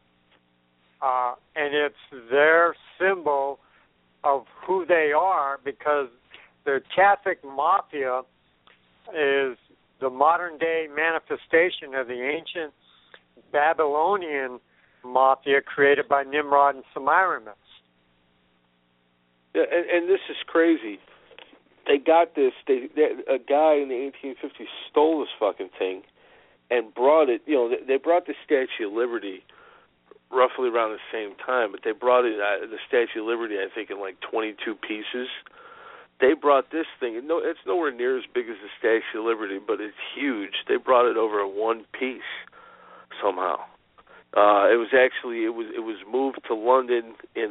and it's their symbol of who they are, because the Catholic Mafia is the modern-day manifestation of the ancient Babylonian Mafia created by Nimrod and Semiramis. Yeah, and this is crazy. They got this. A guy in the 1850s stole this fucking thing and brought it. You know, they brought the Statue of Liberty roughly around the same time, but they brought it the Statue of Liberty, I think, in like 22 pieces. They brought this thing. It's nowhere near as big as the Statue of Liberty, but it's huge. They brought it over in one piece. somehow. It was moved to London in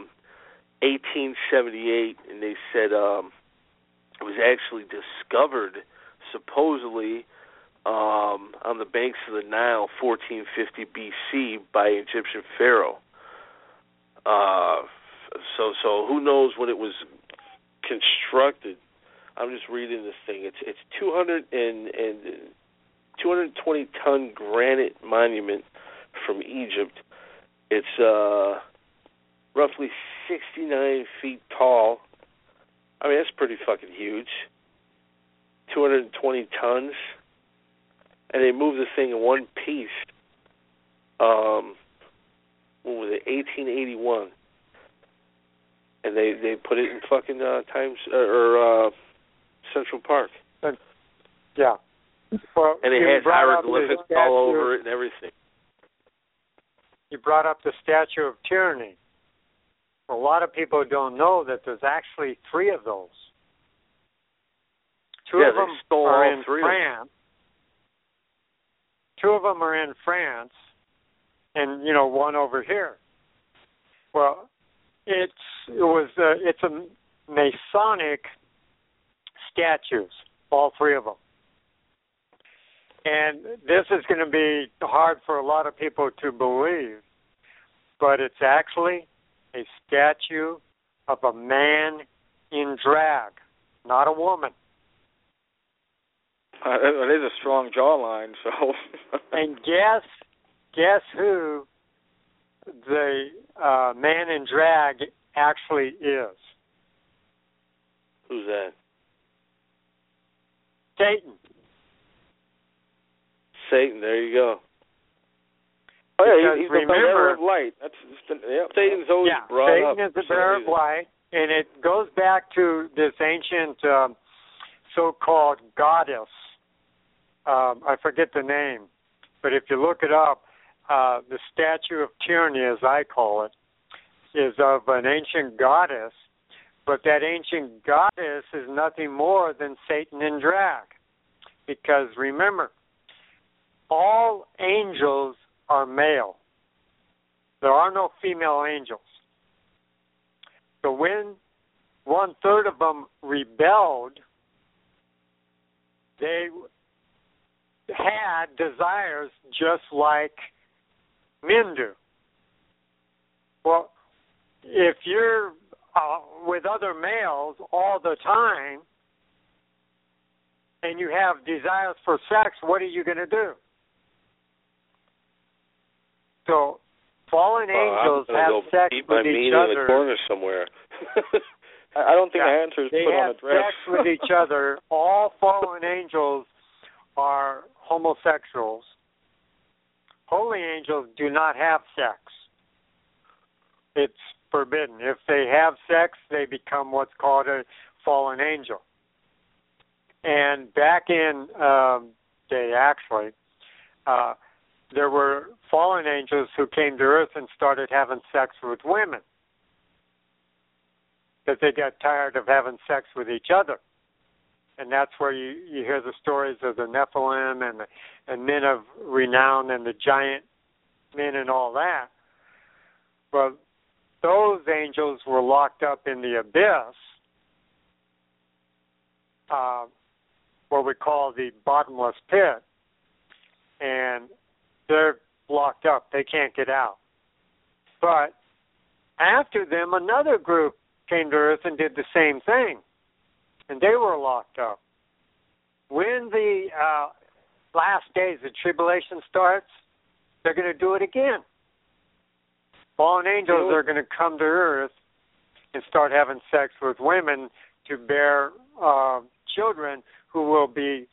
1878, and they said it was actually discovered supposedly on the banks of the Nile, 1450 BC, by Egyptian pharaoh. So who knows when it was constructed? I'm just reading this thing. It's 220 ton granite monument from Egypt. It's roughly 69 feet tall. I mean, that's pretty fucking huge. 220 tons. And they moved the thing in one piece. When was it? 1881. And they put it in fucking Central Park. Yeah. Well, and it has hieroglyphics all over it and everything. You brought up the Statue of Tyranny. A lot of people don't know that there's actually 3 of those. Two of them are in France. 2 of them are in France, and one over here. Well, it's a Masonic statues, all 3 of them. And this is going to be hard for a lot of people to believe, but it's actually a statue of a man in drag, not a woman. It is a strong jawline, so. And guess who the man in drag actually is? Who's that? Satan. Satan, there you go. Oh yeah, he's the bearer of light. Satan's always brought Satan up. Satan is the bearer of light, and it goes back to this ancient so-called goddess. I forget the name, but if you look it up, the Statue of Tyranny, as I call it, is of an ancient goddess, but that ancient goddess is nothing more than Satan in drag. Because remember, all angels are male. There are no female angels. So when 1/3 of them rebelled, they had desires just like men do. Well, if you're with other males all the time and you have desires for sex, what are you going to do? So fallen angels have sex with each other. In the corner somewhere. I don't think the answer is they put on have a dress. sex with each other. All fallen angels are homosexuals. Holy angels do not have sex. It's forbidden. If they have sex, they become what's called a fallen angel. And back in day, actually, there were fallen angels who came to earth and started having sex with women because they got tired of having sex with each other. And that's where you hear the stories of the Nephilim and men of renown and the giant men and all that. Well, those angels were locked up in the abyss, what we call the bottomless pit, and they're locked up. They can't get out. But after them, another group came to earth and did the same thing, and they were locked up. When the last days of tribulation starts, they're going to do it again. Fallen angels are going to come to earth and start having sex with women to bear children who will be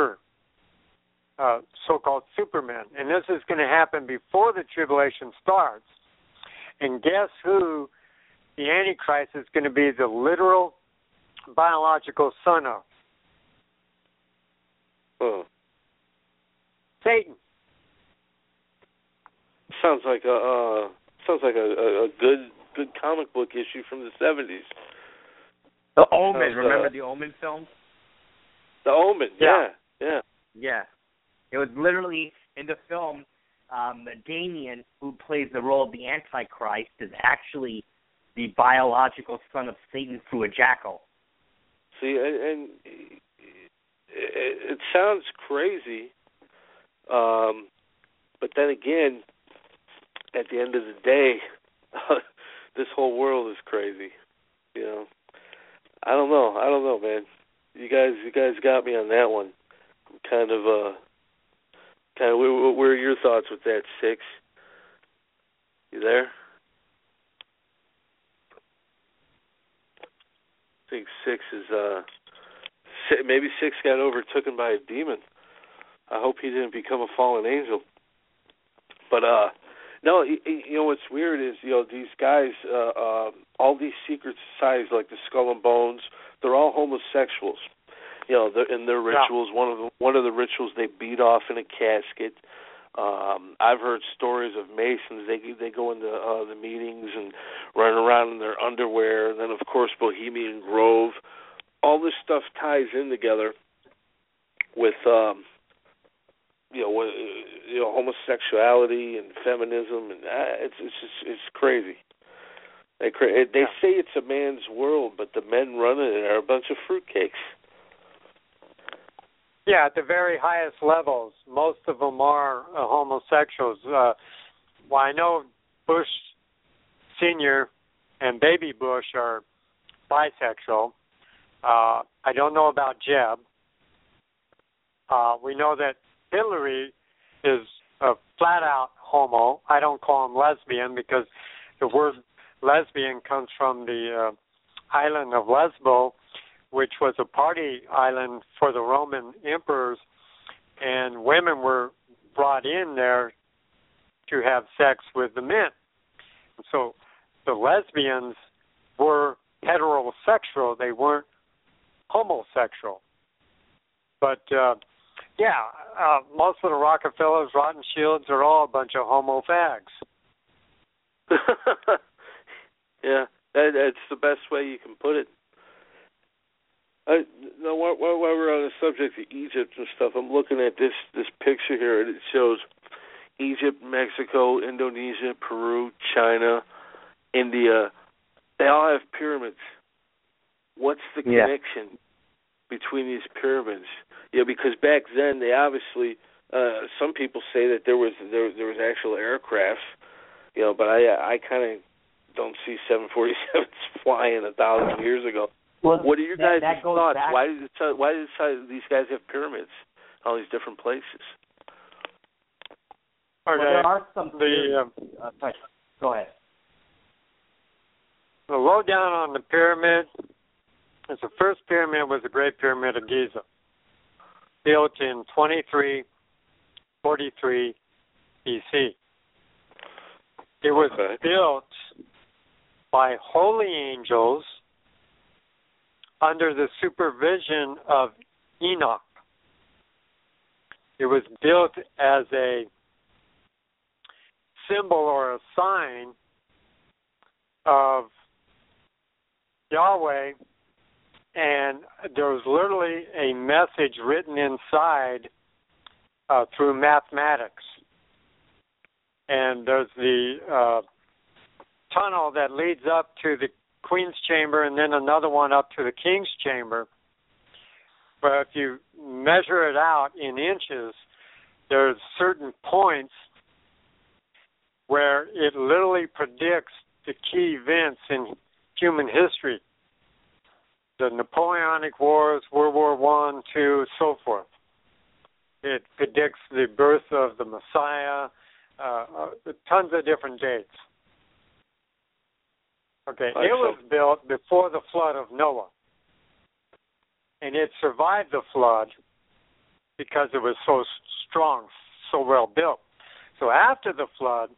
so-called supermen. And this is going to happen before the tribulation starts. And guess who the Antichrist is going to be the literal biological son of? Satan. Sounds like a good comic book issue from the 70s. The Omen. Remember the Omen film? The Omen. Yeah. It was literally in the film. Damien, who plays the role of the Antichrist, is actually the biological son of Satan through a jackal. See, and it sounds crazy, but then again, at the end of the day, this whole world is crazy. You know, I don't know, man. You guys got me on that one. Kind of. What are your thoughts with that, Six? You there? I think Six is maybe Six got overtaken by a demon. I hope he didn't become a fallen angel. But no, you know what's weird is, you know, these guys, all these secret societies like the Skull and Bones, they're all homosexuals. You know, in their rituals, one of the rituals they beat off in a casket. I've heard stories of Masons. They go into the meetings and run around in their underwear. And then, of course, Bohemian Grove. All this stuff ties in together with homosexuality and feminism, and it's crazy. They say it's a man's world, but the men running it are a bunch of fruitcakes. Yeah, at the very highest levels, most of them are homosexuals. Well, I know Bush Sr. and Baby Bush are bisexual. I don't know about Jeb. We know that Hillary is a flat-out homo. I don't call him lesbian because the word lesbian comes from the island of Lesbo, which was a party island for the Roman emperors, and women were brought in there to have sex with the men. So the lesbians were heterosexual. They weren't homosexual. But, most of the Rockefellers, Rotten Shields are all a bunch of homo fags. Yeah, that's the best way you can put it. While we're on the subject of Egypt and stuff, I'm looking at this picture here, and it shows Egypt, Mexico, Indonesia, Peru, China, India. They all have pyramids. What's the connection between these pyramids? Yeah, because back then they obviously some people say that there was actual aircraft, you know, but I kind of don't see 747s flying 1,000 years ago. Well, what are your guys' thoughts? Back. Why did these guys have pyramids, all these different places? Well, there are some. Go ahead. The lowdown on the pyramid is the first pyramid was the Great Pyramid of Giza, built in 2343 BC. It was built by holy angels under the supervision of Enoch. It was built as a symbol or a sign of Yahweh, and there was literally a message written inside through mathematics. And there's the tunnel that leads up to the Queen's Chamber and then another one up to the King's Chamber. But if you measure it out in inches, there's certain points where it literally predicts the key events in human history. The Napoleonic Wars, World War I, II, so forth. It predicts the birth of the Messiah, tons of different dates. Okay, it was built before the flood of Noah. And it survived the flood because it was so strong, so well built. So after the flood,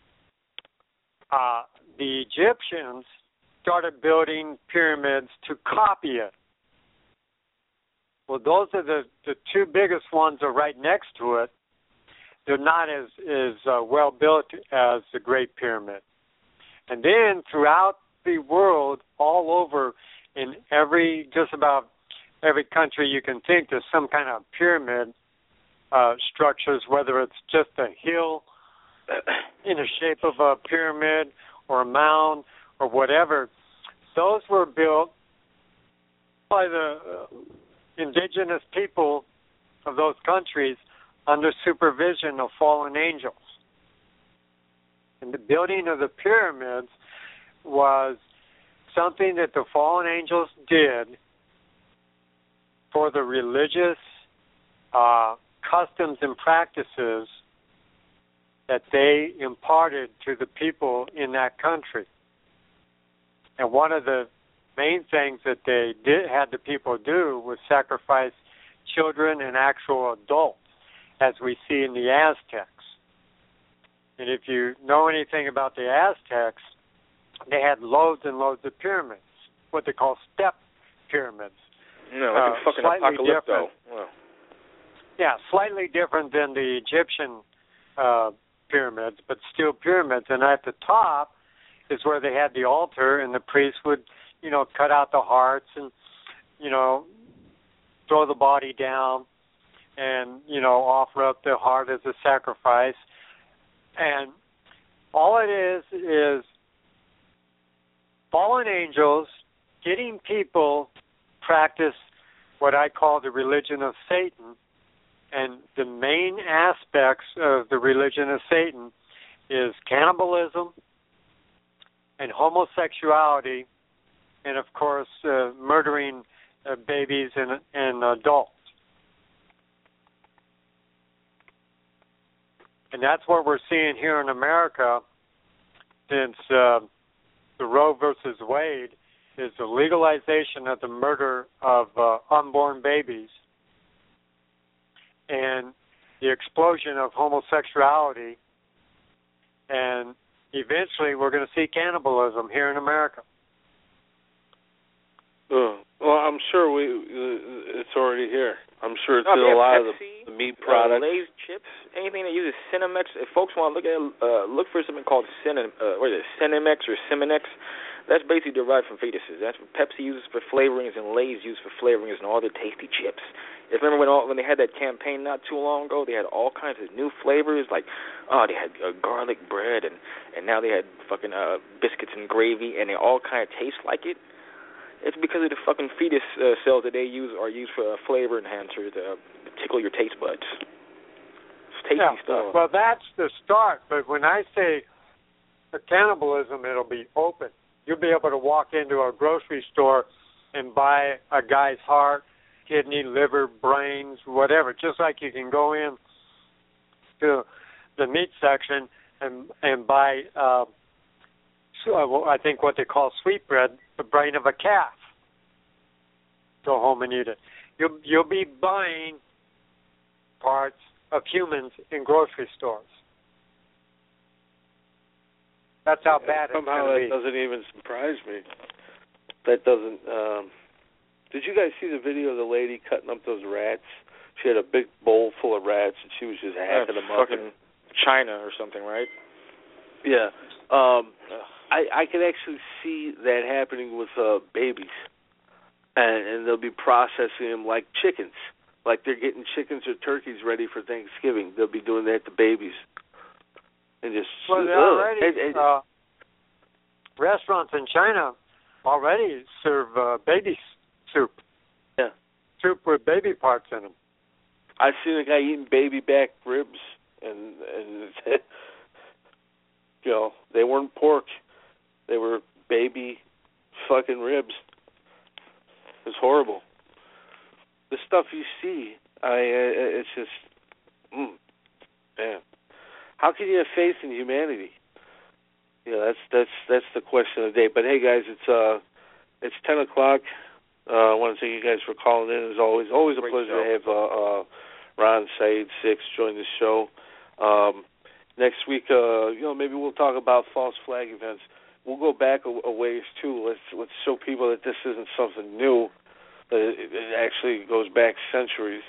the Egyptians started building pyramids to copy it. Well, those are the two biggest ones are right next to it. They're not as well built as the Great Pyramid. And then throughout the world, all over, in just about every country you can think, there's some kind of pyramid structures, whether it's just a hill in the shape of a pyramid or a mound or whatever, those were built by the indigenous people of those countries under supervision of fallen angels. And the building of the pyramids was something that the fallen angels did for the religious customs and practices that they imparted to the people in that country. And one of the main things that they had the people do was sacrifice children and actual adults, as we see in the Aztecs. And if you know anything about the Aztecs, they had loads and loads of pyramids, what they call step pyramids. No, like a fucking apocalypto. Wow. Yeah, slightly different than the Egyptian pyramids, but still pyramids. And at the top is where they had the altar, and the priest would, cut out the hearts and, throw the body down and, offer up the heart as a sacrifice. And all it is fallen angels getting people practice what I call the religion of Satan. And the main aspects of the religion of Satan is cannibalism and homosexuality and, of course, murdering babies and adults. And that's what we're seeing here in America since the Roe versus Wade is the legalization of the murder of unborn babies and the explosion of homosexuality, and eventually we're going to see cannibalism here in America. Well, I'm sure it's already here. I'm sure it's in a lot of the meat products. Lay's chips, anything that uses Cinemex. If folks want to look at it, look for something called Cinemex or Siminex. That's basically derived from fetuses. That's what Pepsi uses for flavorings and Lay's use for flavorings and all the tasty chips. If remember when they had that campaign not too long ago, they had all kinds of new flavors, like they had garlic bread and now they had fucking biscuits and gravy, and they all kind of taste like it. It's because of the fucking fetus cells that they use are used for flavor enhancers to tickle your taste buds. It's tasty stuff. Well, that's the start. But when I say cannibalism, it'll be open. You'll be able to walk into a grocery store and buy a guy's heart, kidney, liver, brains, whatever. Just like you can go in to the meat section and buy, I think what they call sweetbread, the brain of a calf. Go home and eat it. You'll be buying parts of humans in grocery stores. That's how bad it's going to be. Somehow that doesn't even surprise me. That doesn't. Did you guys see the video of the lady cutting up those rats? She had a big bowl full of rats, and she was just hacking them up. Fucking China or something, right? Yeah. I can actually see that happening with babies, and they'll be processing them like chickens, like they're getting chickens or turkeys ready for Thanksgiving. They'll be doing that to babies, and just they already restaurants in China already serve baby soup. Yeah, soup with baby parts in them. I've seen a guy eating baby back ribs, and they weren't pork. They were baby fucking ribs. It's horrible. The stuff you see, it's just, man. How can you have faith in humanity? That's the question of the day. But hey, guys, it's 10 o'clock. I want to thank you guys for calling in. As always a pleasure to have Ron Said Six join the show. Next week, maybe we'll talk about false flag events. We'll go back a ways too. Let's show people that this isn't something new. That it actually goes back centuries.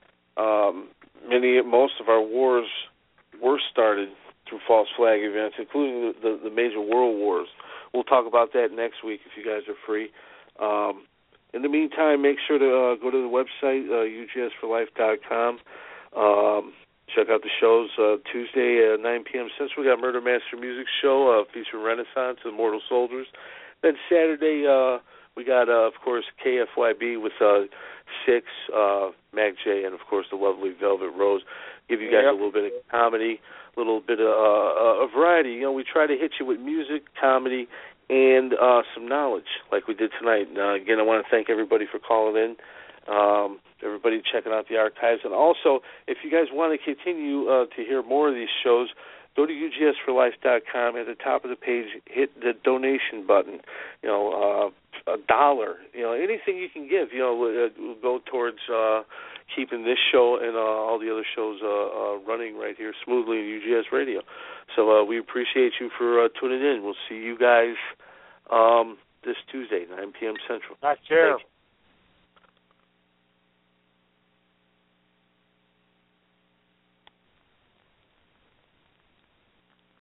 Most of our wars were started through false flag events, including the major world wars. We'll talk about that next week if you guys are free. In the meantime, make sure to go to the website, UGSforlife.com. check out the shows. Tuesday at 9 p.m. Central, we got Murder Master Music Show featuring Renaissance and Immortal Soldiers. Then Saturday, we got, of course, KFYB with Six, Mac J, and, of course, the lovely Velvet Rose. Give you guys a little bit of comedy, a little bit of a variety. You know, we try to hit you with music, comedy, and some knowledge like we did tonight. Again, I want to thank everybody for calling in, everybody checking out the archives. And also, if you guys want to continue to hear more of these shows, go to UGSforlife.com. At the top of the page, hit the donation button. You know, $1, you know, anything you can give, you know, will go towards keeping this show and all the other shows running right here smoothly in UGS Radio. So we appreciate you for tuning in. We'll see you guys this Tuesday, 9 p.m. Central. That's true.